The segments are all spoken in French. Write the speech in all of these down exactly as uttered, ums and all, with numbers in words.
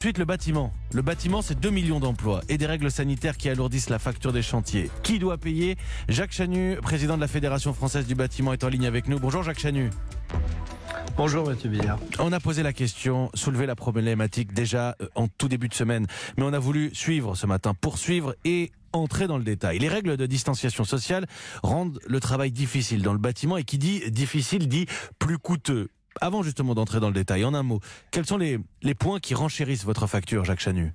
Ensuite, le bâtiment. Le bâtiment, c'est deux millions d'emplois et des règles sanitaires qui alourdissent la facture des chantiers. Qui doit payer? Jacques Chanu, président de la Fédération française du bâtiment, est en ligne avec nous. Bonjour Jacques Chanu. Bonjour Mathieu Billard. On a posé la question, soulevé la problématique déjà en tout début de semaine, mais on a voulu suivre ce matin, poursuivre et entrer dans le détail. Les règles de distanciation sociale rendent le travail difficile dans le bâtiment, et qui dit difficile dit plus coûteux. Avant justement d'entrer dans le détail, en un mot, quels sont les, les points qui renchérissent votre facture, Jacques Chanu?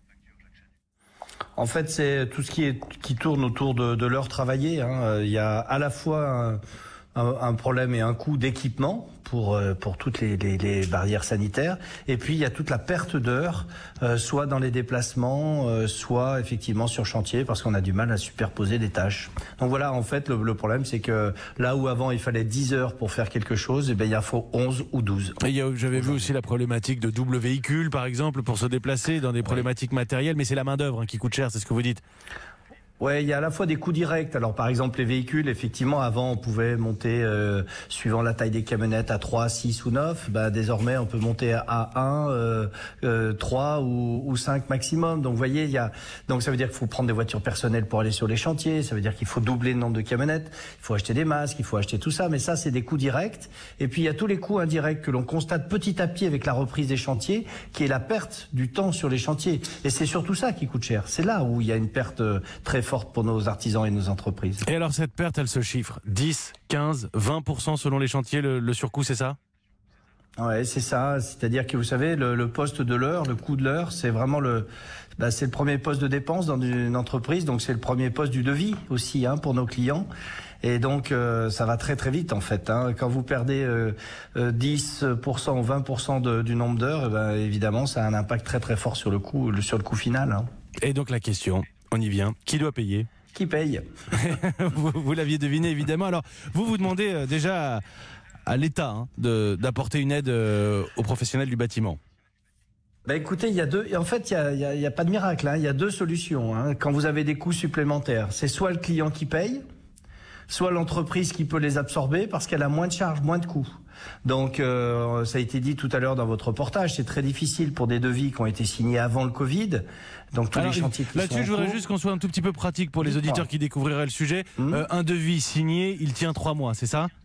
En fait, c'est tout ce qui, est, qui tourne autour de, de l'heure travaillée. Hein. Il y a à la fois un, un, un problème et un coût d'équipement pour, pour toutes les, les, les barrières sanitaires. Et puis, il y a toute la perte d'heures, euh, soit dans les déplacements, euh, soit effectivement sur chantier, parce qu'on a du mal à superposer des tâches. Donc voilà, en fait, le, le problème, c'est que là où avant, il fallait dix heures pour faire quelque chose, eh bien, il en faut onze ou douze. J'avais vu aussi la problématique de double véhicule, par exemple, pour se déplacer dans des problématiques oui. matérielles, mais c'est la main-d'œuvre hein, qui coûte cher, c'est ce que vous dites. Ouais, il y a à la fois des coûts directs. Alors par exemple les véhicules, effectivement avant on pouvait monter euh, suivant la taille des camionnettes à trois, six ou neuf. Ben désormais on peut monter à un, euh, euh, trois ou, ou cinq maximum. Donc vous voyez, il y a donc ça veut dire qu'il faut prendre des voitures personnelles pour aller sur les chantiers, ça veut dire qu'il faut doubler le nombre de camionnettes, il faut acheter des masques, il faut acheter tout ça, mais ça c'est des coûts directs. Et puis il y a tous les coûts indirects que l'on constate petit à petit avec la reprise des chantiers, qui est la perte du temps sur les chantiers. Et c'est surtout ça qui coûte cher. C'est là où il y a une perte très forte pour nos artisans et nos entreprises. Et alors cette perte, elle se chiffre dix, quinze, vingt pour cent selon les chantiers, le, le surcoût, c'est ça? Ouais, c'est ça. C'est-à-dire que vous savez, le, le poste de l'heure, le coût de l'heure, c'est vraiment le, bah, c'est le premier poste de dépense dans une entreprise, donc c'est le premier poste du devis aussi hein, pour nos clients. Et donc euh, ça va très très vite en fait. Hein. Quand vous perdez euh, euh, dix pour cent ou vingt pour cent de, du nombre d'heures, eh ben, évidemment, ça a un impact très très fort sur le coût, le, sur le coût final. Hein. Et donc la question, on y vient, qui doit payer? Qui paye? Vous, vous l'aviez deviné évidemment. Alors vous vous demandez euh, déjà à, à l'État hein, de, d'apporter une aide euh, aux professionnels du bâtiment. Bah écoutez, il y a deux. En fait, il y a, il y a, il y a pas de miracle. Hein. Il y a deux solutions. Hein. Quand vous avez des coûts supplémentaires, c'est soit le client qui paye, soit l'entreprise qui peut les absorber parce qu'elle a moins de charges, moins de coûts. Donc, euh, ça a été dit tout à l'heure dans votre reportage, c'est très difficile pour des devis qui ont été signés avant le Covid. Donc tous Alors, les chantiers qui là-dessus, je voudrais juste qu'on soit un tout petit peu pratique pour les auditeurs qui découvriraient le sujet. Mmh. Euh, un devis signé, il tient trois mois, c'est ça?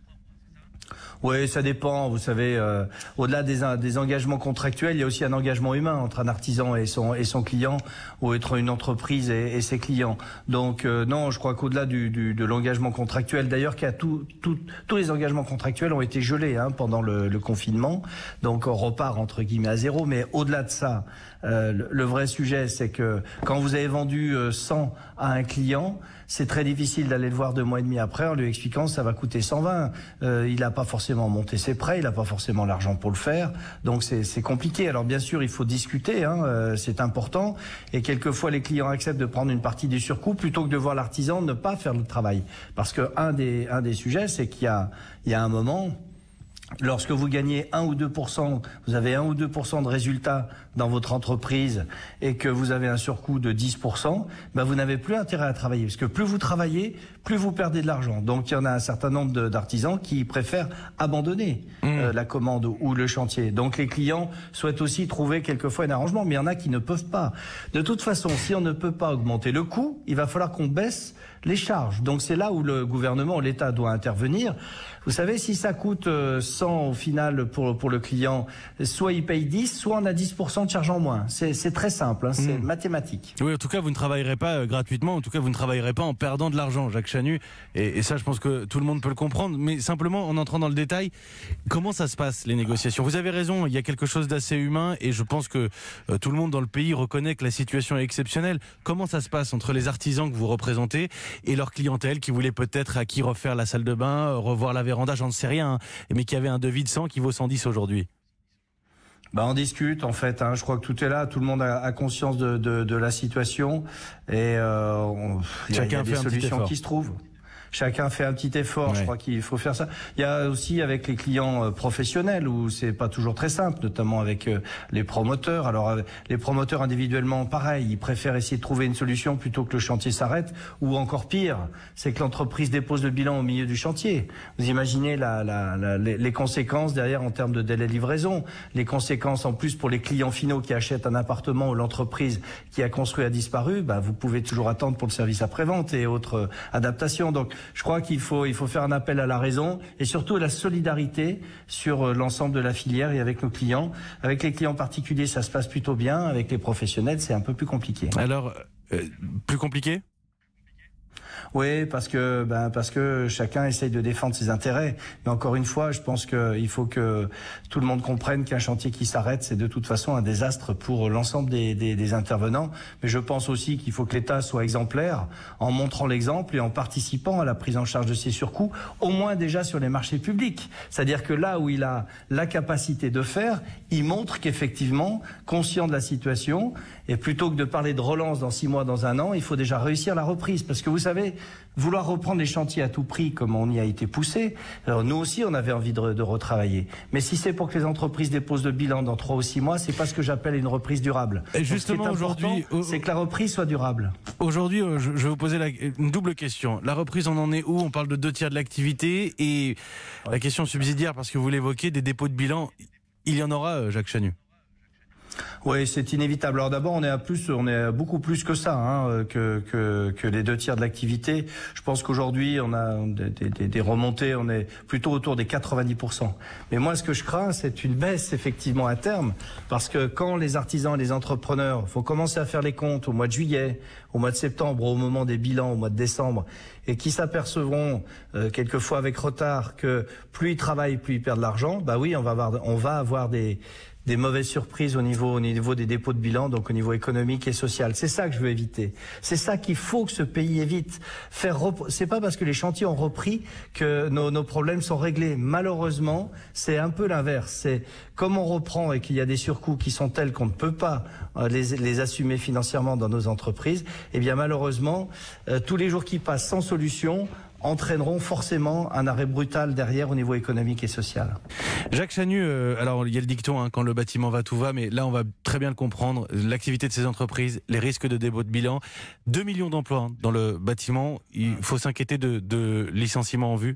Oui, ça dépend. Vous savez, euh, au-delà des, des engagements contractuels, il y a aussi un engagement humain entre un artisan et son, et son client, ou entre une entreprise et, et ses clients. Donc euh, non, je crois qu'au-delà du, du, de l'engagement contractuel, d'ailleurs, qu'il y a tout, tout, tous les engagements contractuels ont été gelés hein, pendant le, le confinement. Donc on repart entre guillemets à zéro. Mais au-delà de ça, euh, le, le vrai sujet, c'est que quand vous avez vendu euh, cent à un client, c'est très difficile d'aller le voir deux mois et demi après en lui expliquant que ça va coûter cent vingt. Euh, il n'a pas forcément monté ses prêts, il n'a pas forcément l'argent pour le faire, donc c'est compliqué. Alors bien sûr, il faut discuter, hein, euh, c'est important, et quelquefois les clients acceptent de prendre une partie du surcoût plutôt que de voir l'artisan ne pas faire le travail. Parce que un des, un des sujets, c'est qu'il y a, il y a un moment... Lorsque vous gagnez un ou deux pour cent, vous avez un ou deux pour cent de résultats dans votre entreprise et que vous avez un surcoût de dix pour cent, ben vous n'avez plus intérêt à travailler. Parce que plus vous travaillez, plus vous perdez de l'argent. Donc il y en a un certain nombre d'artisans qui préfèrent abandonner mmh. euh, la commande ou le chantier. Donc les clients souhaitent aussi trouver quelquefois un arrangement, mais il y en a qui ne peuvent pas. De toute façon, si on ne peut pas augmenter le coût, il va falloir qu'on baisse les charges. Donc c'est là où le gouvernement, l'État doit intervenir. Vous savez, si ça coûte cent au final pour, pour le client, soit il paye dix, soit on a dix pour cent de charge en moins. C'est très simple, hein, c'est mmh. mathématique. Oui, en tout cas, vous ne travaillerez pas euh, gratuitement, en tout cas, vous ne travaillerez pas en perdant de l'argent, Jacques Chanu. Et, et ça, je pense que tout le monde peut le comprendre. Mais simplement, en entrant dans le détail, comment ça se passe, les négociations? Vous avez raison, il y a quelque chose d'assez humain et je pense que euh, tout le monde dans le pays reconnaît que la situation est exceptionnelle. Comment ça se passe entre les artisans que vous représentez et leur clientèle qui voulait peut-être à qui refaire la salle de bain, revoir la véranda, j'en sais rien, hein, mais qui avait un devis de cent qui vaut cent dix aujourd'hui? Bah on discute en fait, hein. Je crois que tout est là, tout le monde a, a conscience de, de, de la situation et euh, on, Chacun y a, y a des fait un solutions petit effort. qui se trouvent. chacun fait un petit effort. Ouais. Je crois qu'il faut faire ça. Il y a aussi avec les clients euh, professionnels où c'est pas toujours très simple, notamment avec euh, les promoteurs. Alors euh, les promoteurs individuellement, pareil, ils préfèrent essayer de trouver une solution plutôt que le chantier s'arrête. Ou encore pire, c'est que l'entreprise dépose le bilan au milieu du chantier. Vous imaginez la, la, la, les, les conséquences derrière en termes de délai de livraison, les conséquences en plus pour les clients finaux qui achètent un appartement où l'entreprise qui a construit a disparu. Bah, vous pouvez toujours attendre pour le service après-vente et autres euh, adaptations. Donc je crois qu'il faut, il faut faire un appel à la raison et surtout à la solidarité sur euh, l'ensemble de la filière et avec nos clients. Avec les clients particuliers, ça se passe plutôt bien. Avec les professionnels, c'est un peu plus compliqué. Alors, euh, plus compliqué ? Oui, parce que ben parce que chacun essaye de défendre ses intérêts. Mais encore une fois, je pense qu'il faut que tout le monde comprenne qu'un chantier qui s'arrête, c'est de toute façon un désastre pour l'ensemble des, des, des intervenants. Mais je pense aussi qu'il faut que l'État soit exemplaire en montrant l'exemple et en participant à la prise en charge de ces surcoûts, au moins déjà sur les marchés publics. C'est-à-dire que là où il a la capacité de faire, il montre qu'effectivement, conscient de la situation, et plutôt que de parler de relance dans six mois, dans un an, il faut déjà réussir la reprise. Parce que vous savez, vouloir reprendre les chantiers à tout prix, comme on y a été poussé, alors nous aussi on avait envie de, de retravailler. Mais si c'est pour que les entreprises déposent le bilan dans trois ou six mois, c'est pas ce que j'appelle une reprise durable. Et justement aujourd'hui, c'est que la reprise soit durable. Aujourd'hui, je vais vous poser la, une double question. La reprise, on en est où? On parle de deux tiers de l'activité et ouais. La question subsidiaire, parce que vous l'évoquez, des dépôts de bilan, il y en aura, Jacques Chanu? Oui, c'est inévitable. Alors d'abord, on est à plus, on est à beaucoup plus que ça, hein, que, que que les deux tiers de l'activité. Je pense qu'aujourd'hui, on a des, des, des remontées, on est plutôt autour des quatre-vingt-dix pour cent. Mais moi, ce que je crains, c'est une baisse effectivement à terme, parce que quand les artisans et les entrepreneurs vont commencer à faire les comptes au mois de juillet, au mois de septembre, au moment des bilans, au mois de décembre, et qui s'apercevront euh, quelquefois avec retard que plus ils travaillent, plus ils perdent de l'argent, bah oui, on va avoir, on va avoir des des mauvaises surprises au niveau, au niveau des dépôts de bilan, donc au niveau économique et social. C'est ça que je veux éviter. C'est ça qu'il faut que ce pays évite. Faire rep... C'est pas parce que les chantiers ont repris que nos, nos problèmes sont réglés. Malheureusement, c'est un peu l'inverse. C'est comme on reprend et qu'il y a des surcoûts qui sont tels qu'on ne peut pas euh, les, les assumer financièrement dans nos entreprises, eh bien malheureusement, euh, tous les jours qui passent sans solution entraîneront forcément un arrêt brutal derrière au niveau économique et social. Jacques Chanu, euh, alors il y a le dicton, hein, quand le bâtiment va, tout va, mais là on va très bien le comprendre, l'activité de ces entreprises, les risques de dépôt de bilan, deux millions d'emplois dans le bâtiment, il faut s'inquiéter de, de licenciements en vue?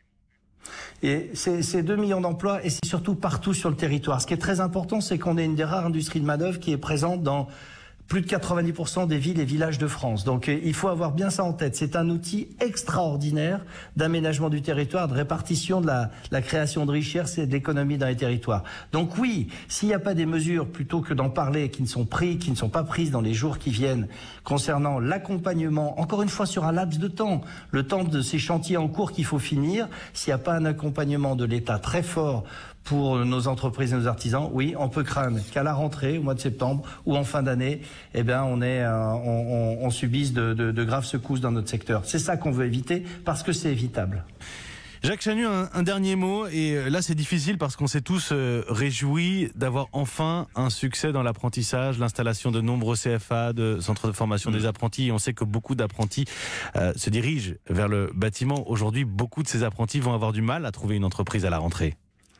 Et c'est deux millions d'emplois et c'est surtout partout sur le territoire. Ce qui est très important, c'est qu'on est une des rares industries de main-d'œuvre qui est présente dans plus de quatre-vingt-dix pour cent des villes et villages de France. Donc il faut avoir bien ça en tête. C'est un outil extraordinaire d'aménagement du territoire, de répartition de la, la création de richesses et de l'économie dans les territoires. Donc oui, s'il n'y a pas des mesures, plutôt que d'en parler, qui ne sont prises, qui ne sont pas prises dans les jours qui viennent, concernant l'accompagnement, encore une fois sur un laps de temps, le temps de ces chantiers en cours qu'il faut finir, s'il n'y a pas un accompagnement de l'État très fort pour nos entreprises et nos artisans, oui, on peut craindre qu'à la rentrée, au mois de septembre ou en fin d'année, eh bien, on, est, euh, on, on, on subisse de, de, de graves secousses dans notre secteur. C'est ça qu'on veut éviter, parce que c'est évitable. Jacques Chanu, un, un dernier mot, et là c'est difficile parce qu'on s'est tous euh, réjouis d'avoir enfin un succès dans l'apprentissage, l'installation de nombreux C F A, de centres de formation mmh. des apprentis, et on sait que beaucoup d'apprentis euh, se dirigent vers le bâtiment. Aujourd'hui, beaucoup de ces apprentis vont avoir du mal à trouver une entreprise à la rentrée.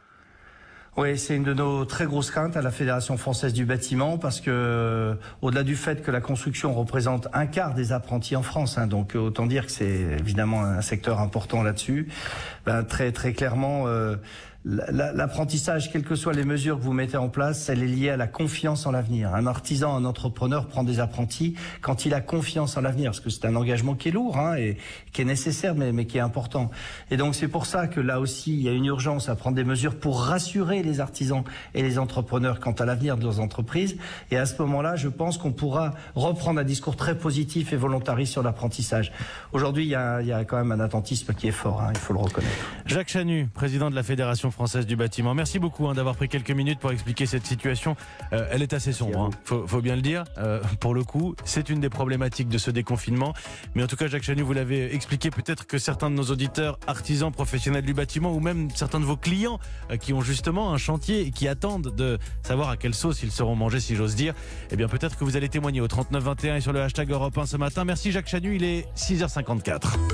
Oui, c'est une de nos très grosses craintes à la Fédération française du bâtiment parce que, au-delà du fait que la construction représente un quart des apprentis en France, hein, donc autant dire que c'est évidemment un secteur important là-dessus, ben, très très clairement, euh, l'apprentissage, quelles que soient les mesures que vous mettez en place, elle est liée à la confiance en l'avenir. Un artisan, un entrepreneur prend des apprentis quand il a confiance en l'avenir, parce que c'est un engagement qui est lourd hein, et qui est nécessaire, mais, mais qui est important. Et donc c'est pour ça que là aussi, il y a une urgence à prendre des mesures pour rassurer les artisans et les entrepreneurs quant à l'avenir de leurs entreprises. Et à ce moment-là, je pense qu'on pourra reprendre un discours très positif et volontariste sur l'apprentissage. Aujourd'hui, il y a, il y a quand même un attentisme qui est fort, hein, il faut le reconnaître. Jacques Chanu, président de la Fédération française du bâtiment. Merci beaucoup hein, d'avoir pris quelques minutes pour expliquer cette situation. Euh, elle est assez sombre, hein. faut, faut bien le dire. Euh, pour le coup, c'est une des problématiques de ce déconfinement. Mais en tout cas, Jacques Chanu, vous l'avez expliqué. Peut-être que certains de nos auditeurs, artisans, professionnels du bâtiment, ou même certains de vos clients euh, qui ont justement un chantier et qui attendent de savoir à quelle sauce ils seront mangés, si j'ose dire, eh bien peut-être que vous allez témoigner au trente-neuf vingt et un et sur le hashtag Europe un ce matin. Merci Jacques Chanu, il est six heures cinquante-quatre.